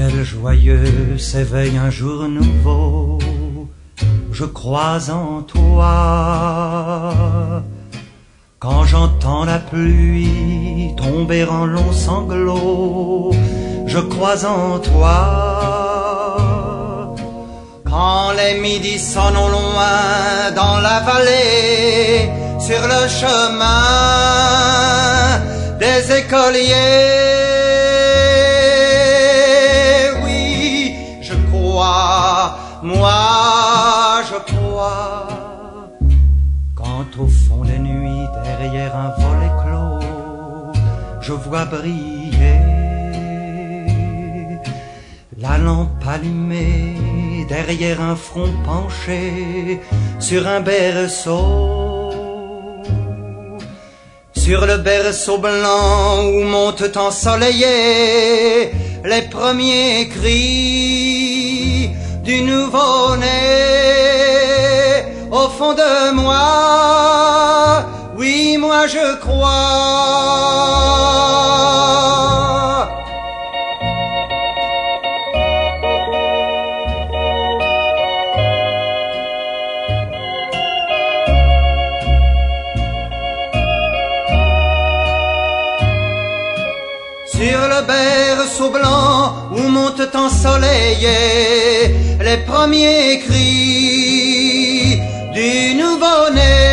ciel joyeux s'éveille un jour nouveau, je crois en toi. Quand j'entends la pluie tomber en longs sanglots, je crois en toi. Quand les midis sonnent au loin dans la vallée, sur le chemin des écoliers, oui, je crois, moi je crois. Quand au fond des nuits, derrière un volet clos, je vois briller la lampe allumée derrière un front penché sur un berceau. Sur le berceau blanc où montent ensoleillés les premiers cris du nouveau-né. Au fond de moi, oui, moi je crois. Sur le berceau blanc où montent ensoleillés les premiers cris du nouveau-né.